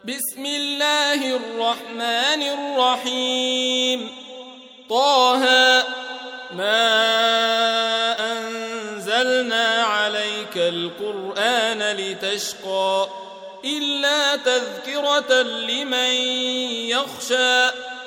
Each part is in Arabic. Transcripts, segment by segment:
بسم الله الرحمن الرحيم. طه ما أنزلنا عليك القرآن لتشقى إلا تذكرة لمن يخشى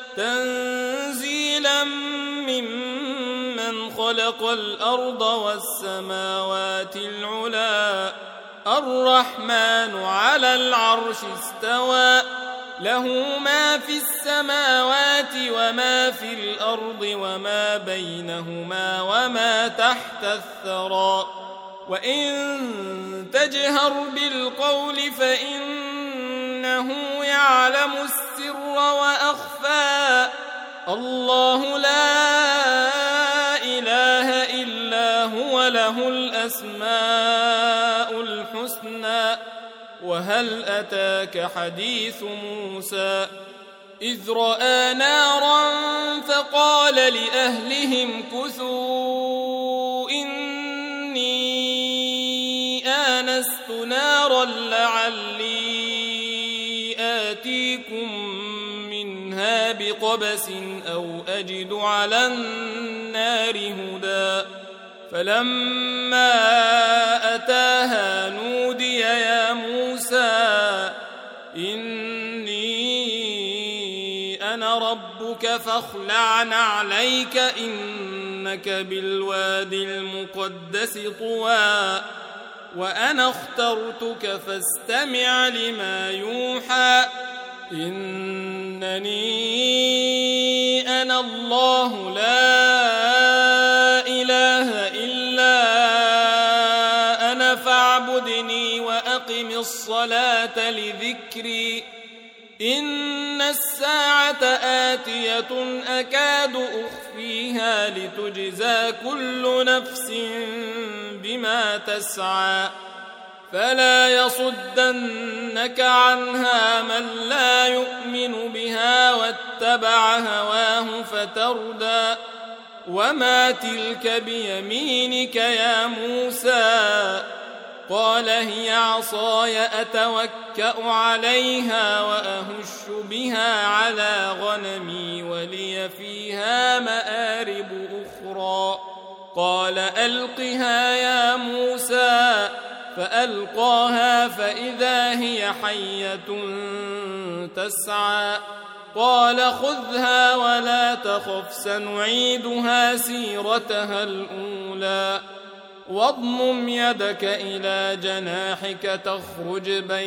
تنزيلا ممن خلق الأرض والسماوات العلى الرحمن على العرش استوى له ما في السماوات وما في الأرض وما بينهما وما تحت الثرى وإن تجهر بالقول فإنه يعلم السر وأخفى الله لا إله إلا هو له الأسماء الحسنى. وهل أتاك حديث موسى إذ رأى نارا فقال لأهلهم كثوا إني آنست نارا لعلي آتيكم منها بقبس أو أجد على النار هدى فلما أتاها نودي يا موسى إني أنا ربك فاخلع نعليك إنك بالوادي المقدس طوى وأنا اخترتك فاستمع لما يوحى إنني أنا الله لا إله إلا أنا فاعبدني وأقم الصلاة لذكري إن الساعة آتية أكاد أخفيها لتجزى كل نفس بما تسعى فلا يصدنك عنها من لا يؤمن بها واتبع هواه فتردى وما تلك بيمينك يا موسى قال هي عصاي أتوكأ عليها وأهش بها على غنمي ولي فيها مآرب أخرى قال ألقها يا موسى فألقاها فإذا هي حية تسعى قال خذها ولا تخف سنعيدها سيرتها الأولى واضمم يدك إلى جناحك تخرج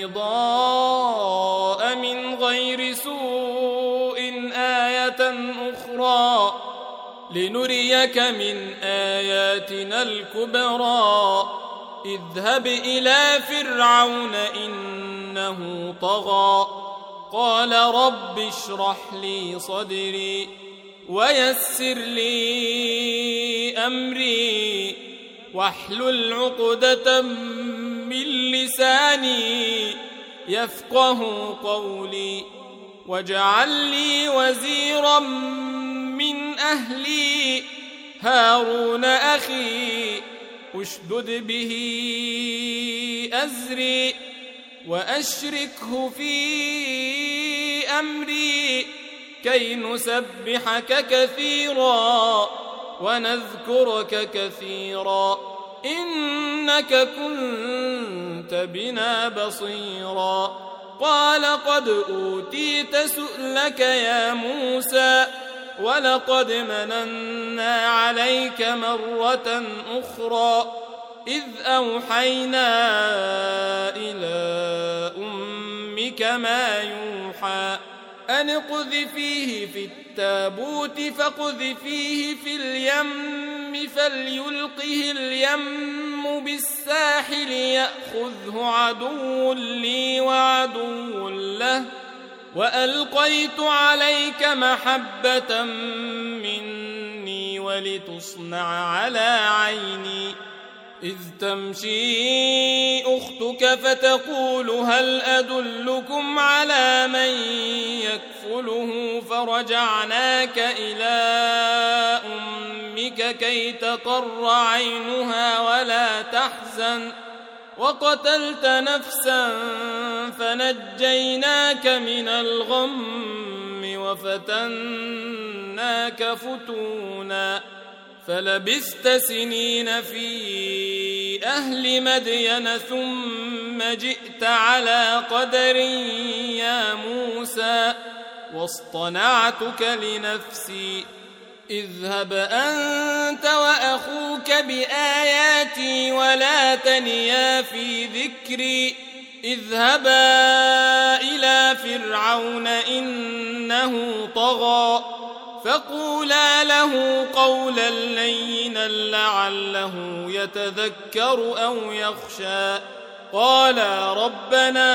بيضاء من غير سوء آية أخرى لنريك من آياتنا الكبرى اذهب إلى فرعون إنه طغى قال رب اشرح لي صدري ويسر لي أمري واحلل عقدة من لساني يفقه قولي واجعل لي وزيرا من أهلي هارون أخي اشدد به أزري وأشركه في أمري كي نسبحك كثيرا ونذكرك كثيرا إنك كنت بنا بصيرا قال قد أوتيت سؤلك يا موسى ولقد مننا عليك مرة أخرى إذ أوحينا إلى أمك ما يوحى أن اقذفيه في التابوت فاقذفيه في اليم فليلقه اليم بالساحل يأخذه عدو لي وعدو له وألقيت عليك محبة مني ولتصنع على عيني إذ تمشي أختك فتقول هل أدلكم على من يكفله فرجعناك إلى أمك كي تقر عينها ولا تحزن وقتلت نفسا فنجيناك من الغم وفتناك فتونا فلبثت سنين في أهل مدين ثم جئت على قدر يا موسى واصطنعتك لنفسي اذهب أنت وأخوك بآياتي ولا تنيا في ذكري اذهبا إلى فرعون إنه طغى فقولا له قولا لينا لعله يتذكر أو يخشى قالا ربنا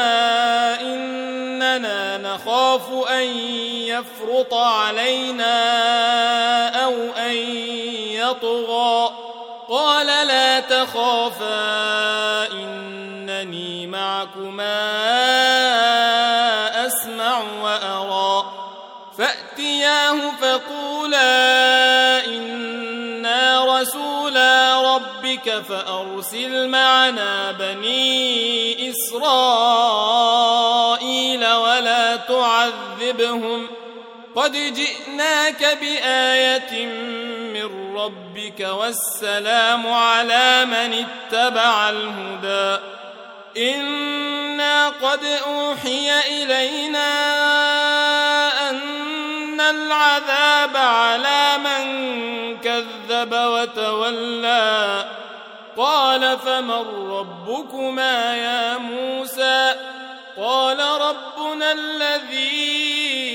إننا نخاف أن يفرط علينا أو أن يطغى قال لا تخافا إنني معكما أسمع وأرى فأتياه فقولا إنا رسولا ربك فأرسل معنا بني إسرائيل ولا تعذبهم قد جئناك بآية من ربك والسلام على من اتبع الهدى إنا قد أوحي إلينا أن العذاب على من كذب وتولى قال فمن ربكما يا موسى قال ربنا الذي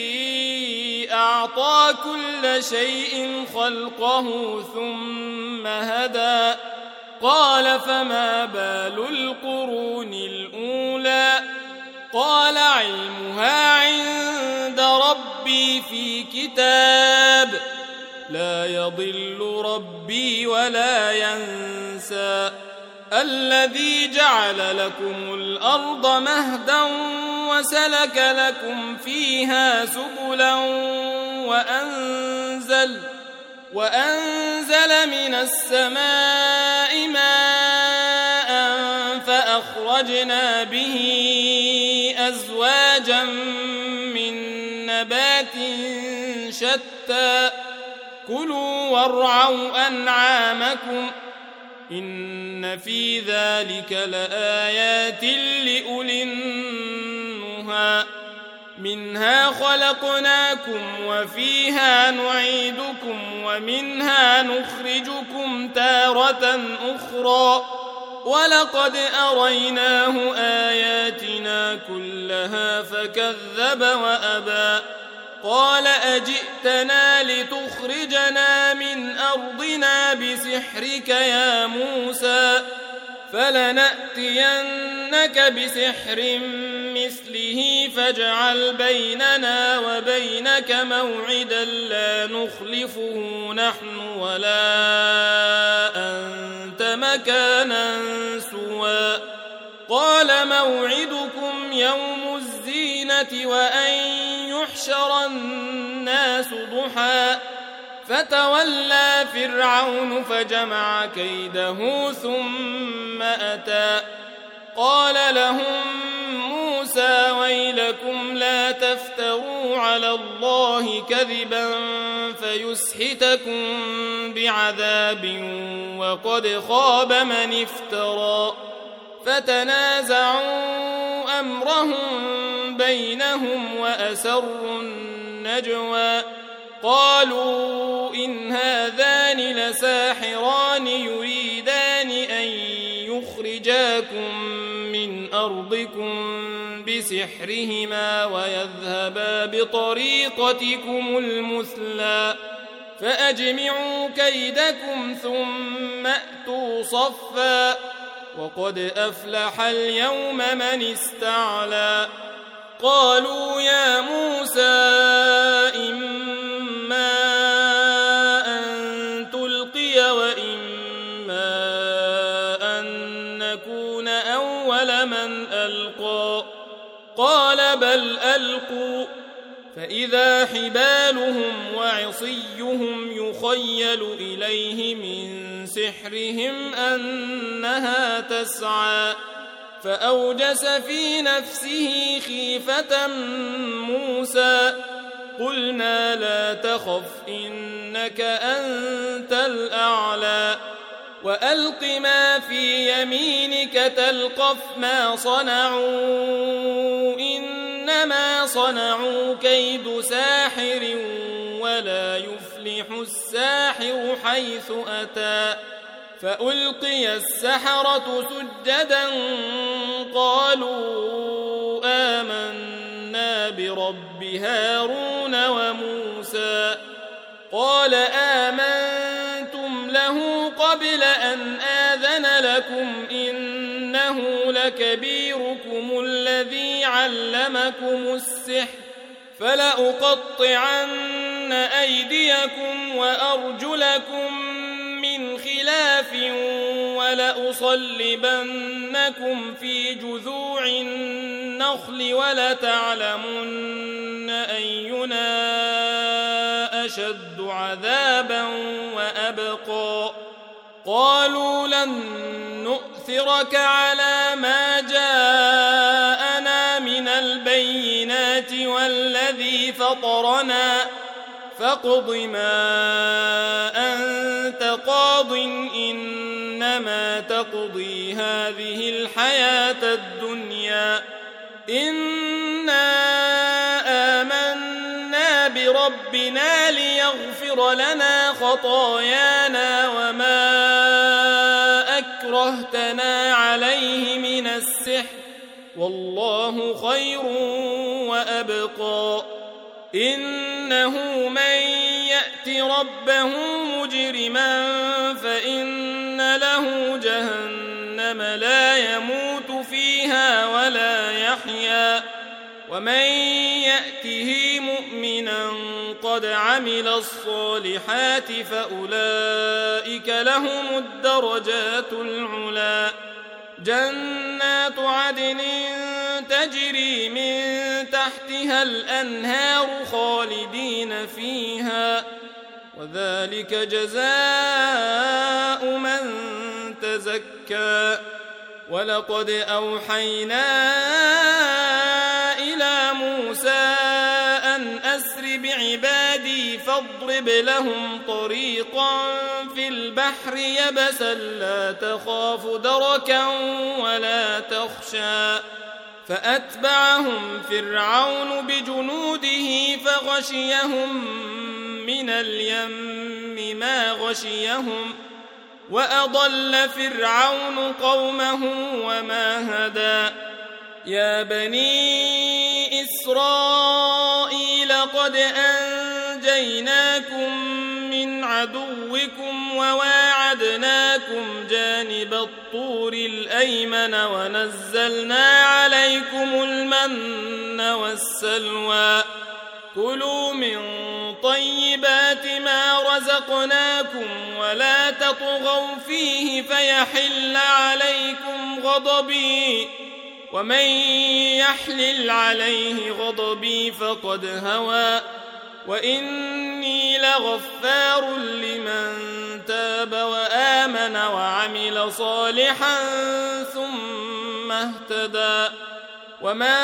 أعطى كل شيء خلقه ثم هدى قال فما بال القرون الأولى قال علمها عند ربي في كتاب لا يضل ربي ولا ينسى الذي جعل لكم الأرض مهدا وسلك لكم فيها سبلا وأنزل من السماء ماء فأخرجنا به أزواجا من نبات شتى كلوا وارعوا أنعامكم إن في ذلك لآيات لأولي النهى منها خلقناكم وفيها نعيدكم ومنها نخرجكم تارة أخرى ولقد أريناه آياتنا كلها فكذب وأبى قال أجئتنا لتخرجنا من أرضنا بسحرك يا موسى فلنأتينك بسحر مثله فاجعل بيننا وبينك موعدا لا نخلفه نحن ولا أنت مكانا سوى قال موعدكم يوم الزينة وأن يحشر الناس ضحى فتولى فرعون فجمع كيده ثم أتى قال لهم موسى ويلكم لا تفتروا على الله كذبا فيسحتكم بعذاب وقد خاب من افترى فتنازعوا أمرهم بينهم وأسروا النجوى قالوا إن هذان لساحران يريدان أن يخرجاكم من أرضكم بسحرهما ويذهبا بطريقتكم المثلى فأجمعوا كيدكم ثم أتوا صفا وقد أفلح اليوم من استعلى قالوا يا موسى إما أن تلقي وإما أن نكون أول من ألقى قال بل ألقوا فإذا حبالهم وعصيهم يخيل إليه من سحرهم أنها تسعى فأوجس في نفسه خيفة موسى قلنا لا تخف إنك أنت الأعلى وألق ما في يمينك تلقف ما صنعوا إنما صنعوا كيد ساحر ولا يفلح الساحر حيث أتى فألقي السحرة سجدا قالوا آمنا برب هارون وموسى قال آمنتم له قبل أن آذن لكم إنه لكبيركم الذي علمكم السحر فلأقطعن أيديكم وأرجلكم من خلاف ولأصلبنكم في جذوع النخل ولتعلمن أينا أشد عذابا وأبقى قالوا لن نؤثرك على ما جاءنا من البينات والذي فطرنا فاقض ما أنت قاض إنما تقضي هذه الحياة الدنيا إنا آمنا بربنا ليغفر لنا خطايانا وما أكرهتنا عليه من السحر والله خير وأبقى إنه من يأت ربه مجرما فإن له جهنم لا يموت فيها ولا يحيا ومن يأته مؤمنا قد عمل الصالحات فأولئك لهم الدرجات العلا جنات عدن تجري من تحتها الأنهار خالدين فيها وذلك جزاء من تزكى ولقد أوحينا إلى موسى أن أسر بعبادي فاضرب لهم طريقا في البحر يبسا لا تخاف دركا ولا تخشى فأتبعهم فرعون بجنوده فغشيهم من اليم ما غشيهم وأضل فرعون قومه وما هدى يا بني إسرائيل قد أنجيناكم من عدوكم وواعدناكم جانب الطور الأيمن ونزلنا عليكم المن والسلوى كلوا من طيبات ما رزقناكم ولا تطغوا فيه فيحل عليكم غضبي ومن يحلل عليه غضبي فقد هوى وإني لغفار لمن تاب وآمن وعمل صالحا ثم اهتدى وما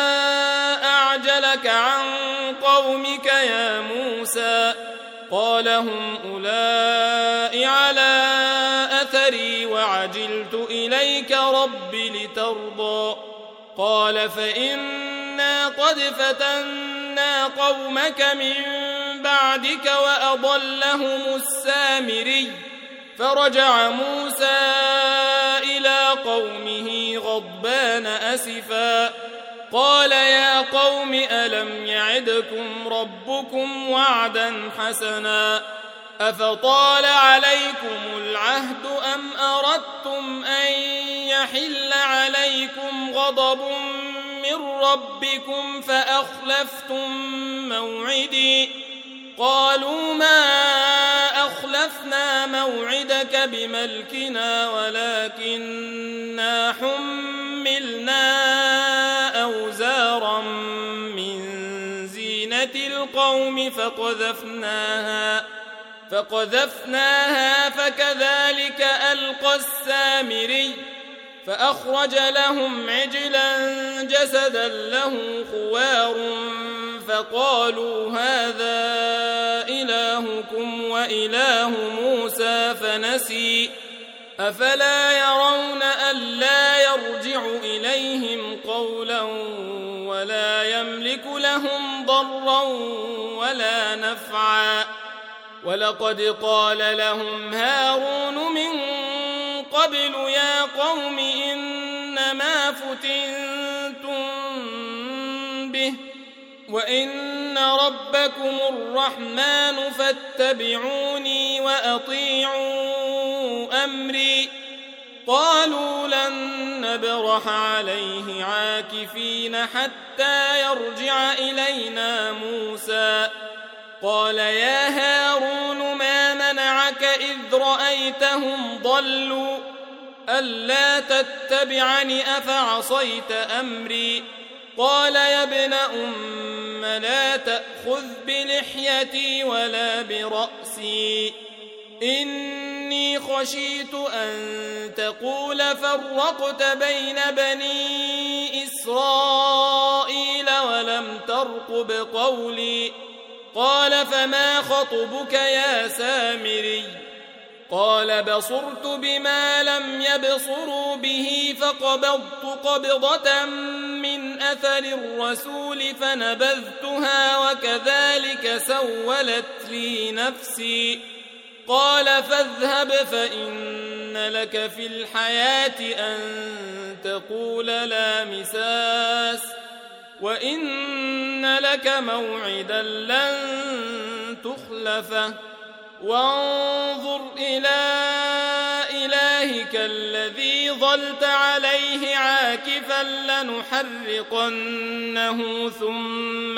أعجلك عن قومك يا موسى قال هم أولئك على أثري وعجلت إليك رب لترضى قال فإنا قد فتنا قومك من بعدك وأضلهم السامري فرجع موسى إلى قومه غضبان أسفا قال يا قوم ألم يعدكم ربكم وعدا حسنا أفطال عليكم العهد أم أردتم أن يحل عليكم غضب من ربكم فأخلفتم موعدي قالوا ما أخلفنا موعدك بملكنا ولكننا حملنا أوزارا من زينة القوم فقذفناها فكذلك ألقى السامري فأخرج لهم عجلا جسدا له خوار فقالوا هذا إلهكم وإله موسى فنسي أفلا يرون ألا يرجع إليهم قولا ولا يملك لهم ضرا ولا نفعا ولقد قال لهم هارون من قبل يا قوم إنما فتنتم به وإن ربكم الرحمن فاتبعوني وأطيعوا أمري قالوا لن نبرح عليه عاكفين حتى يرجع إلينا موسى قال يا هارون ما منعك إذ رأيتهم ضلوا ألا تتبعني أفعصيت أمري قال يا ابن أم لا تأخذ بلحيتي ولا برأسي إني خشيت أن تقول فرقت بين بني إسرائيل ولم ترقب قولي قال فما خطبك يا سامري قال بصرت بما لم يبصروا به فقبضت قبضة من أثر الرسول فنبذتها وكذلك سولت لي نفسي قال فاذهب فإن لك في الحياة أن تقول لا مساس وإن لك موعدا لن تخلفه وانظر إلى إلهك الذي ظلت عليه عاكفا لنحرقنه ثم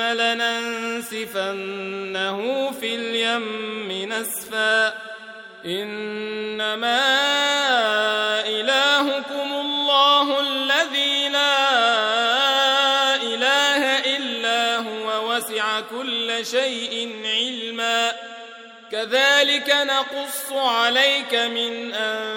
لننسفنه في اليم نسفا إنما إلهكم الله الذي لا إله إلا هو وسع كل شيء علما كذلك نقص عليك من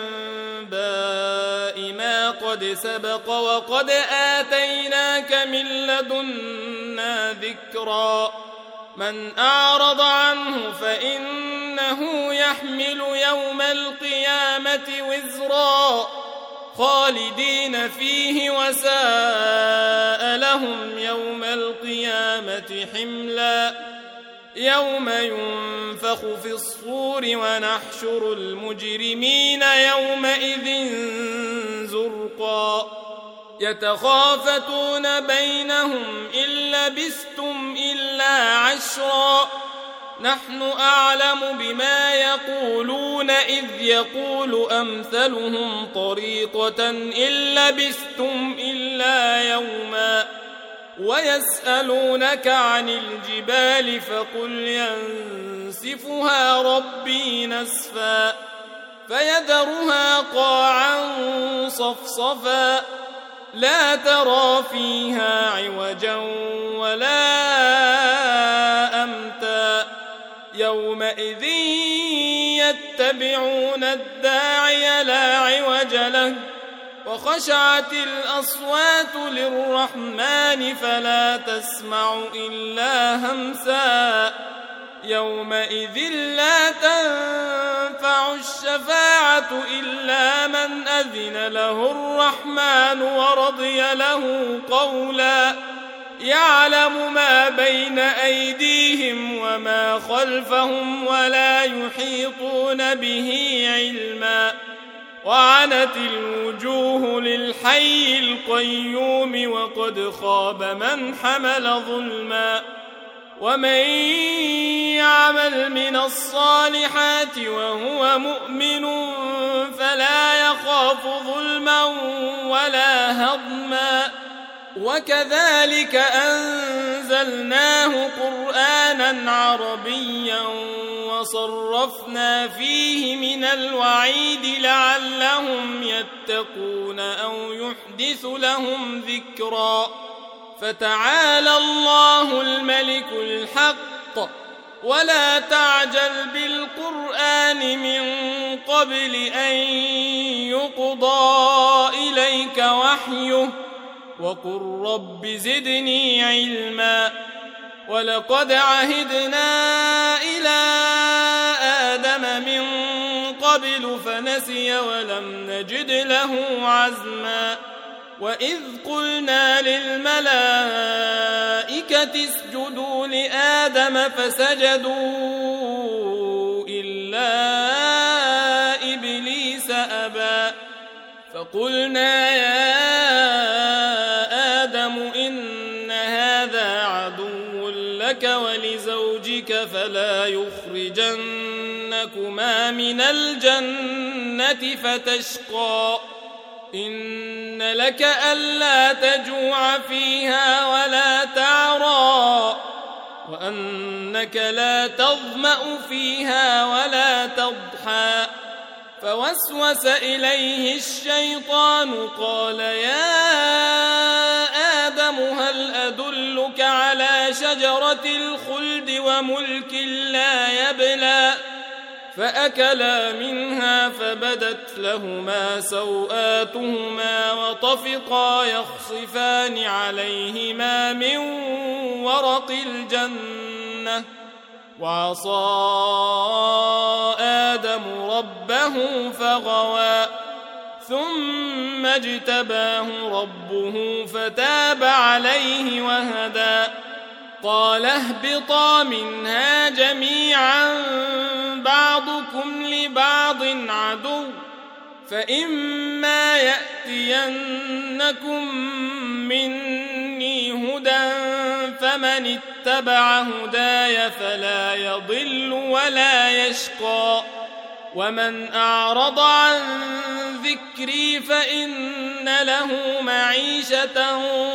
أنباء ما قد سبق وقد آتيناك من لدنا ذكرا من أعرض عنه فإنه يحمل يوم القيامة وزرا خالدين فيه وساء لهم يوم القيامة حملا يوم ينفخ في الصور ونحشر المجرمين يومئذ زرقا يتخافتون بينهم إن لبثتم إلا عشرا نحن أعلم بما يقولون إذ يقول أمثلهم طريقة إن لبثتم إلا يوما ويسألونك عن الجبال فقل ينسفها ربي نسفا فيذرها قاعا صفصفا لا ترى فيها عوجا ولا أمتا يومئذ يتبعون الداعي لا عوج له وخشعت الأصوات للرحمن فلا تسمع إلا همسا يومئذ لا تنفع الشفاعة إلا من أذن له الرحمن ورضي له قولا يعلم ما بين أيديهم وما خلفهم ولا يحيطون به علما وعنت الوجوه للحي القيوم وقد خاب من حمل ظلما ومن يعمل من الصالحات وهو مؤمن فلا يخاف ظلما ولا هضما وكذلك أنزلناه قرآنا عربيا وصرفنا فيه من الوعيد لعلهم يتقون أو يحدث لهم ذكرا فتعالى الله الملك الحق ولا تعجل بالقرآن من قبل أن يقضى إليك وحيه وقل رب زدني علما ولقد عهدنا إلى آدم من قبل فنسي ولم نجد له عزما وإذ قلنا للملائكة اسجدوا لآدم فسجدوا إلا إبليس أبى فقلنا يا آدم إن هذا عدو لك ولزوجك فلا يخرجنكما من الجنة فتشقى إن لك ألا تجوع فيها ولا تعرى وأنك لا تظمأ فيها ولا تضحى فوسوس إليه الشيطان قال يا آدم هل أدلك على شجرة الخلد وملك لا يبلى فأكلا منها فبدت لهما سوآتهما وطفقا يخصفان عليهما من ورق الجنة وعصى آدم ربه فغوى ثم اجتباه ربه فتاب عليه وهدى قال اهبطا منها جميعا بعضكم لبعض عدو فإما يأتينكم مني هدى فمن اتبع هداي فلا يضل ولا يشقى ومن أعرض عن ذكري فإن له معيشة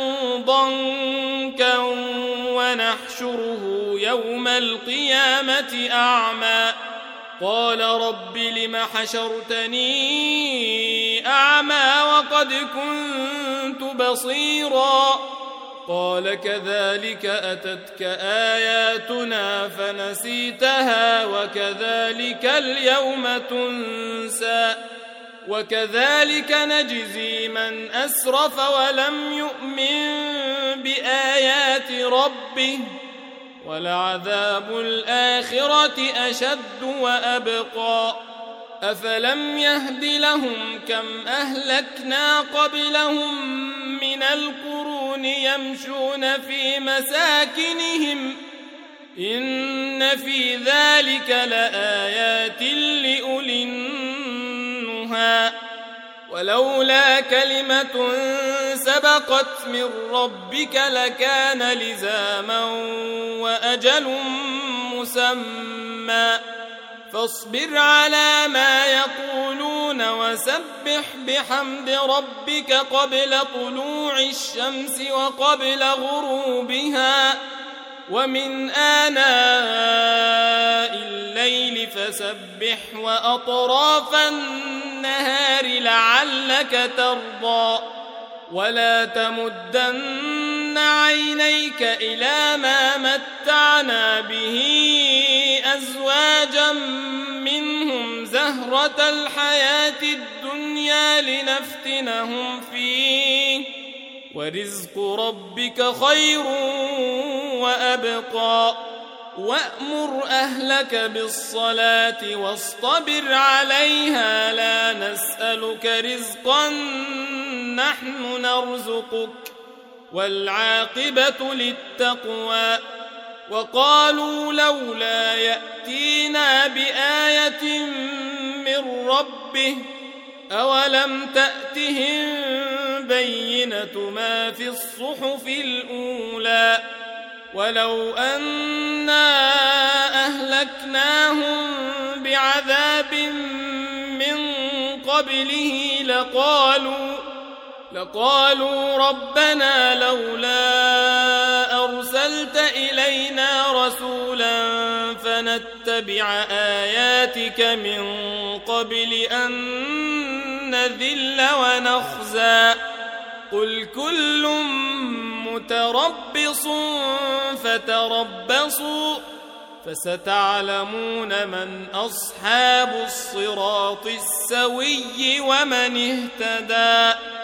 ضنكا ونحشره يوم القيامة أعمى قال رب لم حشرتني أعمى وقد كنت بصيرا قال كذلك أتتك آياتنا فنسيتها وكذلك اليوم تنسى وكذلك نجزي من أسرف ولم يؤمن بآيات ربه ولعذاب الآخرة أشد وأبقى أفلم يهد لهم كم أهلكنا قبلهم من القرون يمشون في مساكنهم إن في ذلك لآيات لأولي النهى ولولا كلمة سبقت من ربك لكان لزاما وأجل مسمى فاصبر على ما يقولون وسبح بحمد ربك قبل طلوع الشمس وقبل غروبها ومن آناء الليل فسبح وأطراف النهار لعلك ترضى ولا تمدن عينيك إلى ما متعنا به أزواجا منهم زهرة الحياة الدنيا لنفتنهم فيه ورزق ربك خير وأبقى وأمر أهلك بالصلاة واصطبر عليها لا نسألك رزقا نحن نرزقك والعاقبة للتقوى وقالوا لولا يأتينا بآية من ربه أولم تأتهم بينة ما في الصحف الأولى ولو أنا أهلكناهم بعذاب من قبله لقالوا ربنا لولا أرسلت إلينا رسولا فنتبع آياتك من قبل أن نذل ونخزى قل كل متربص فستعلمون من أصحاب الصراط السوي ومن اهتدى.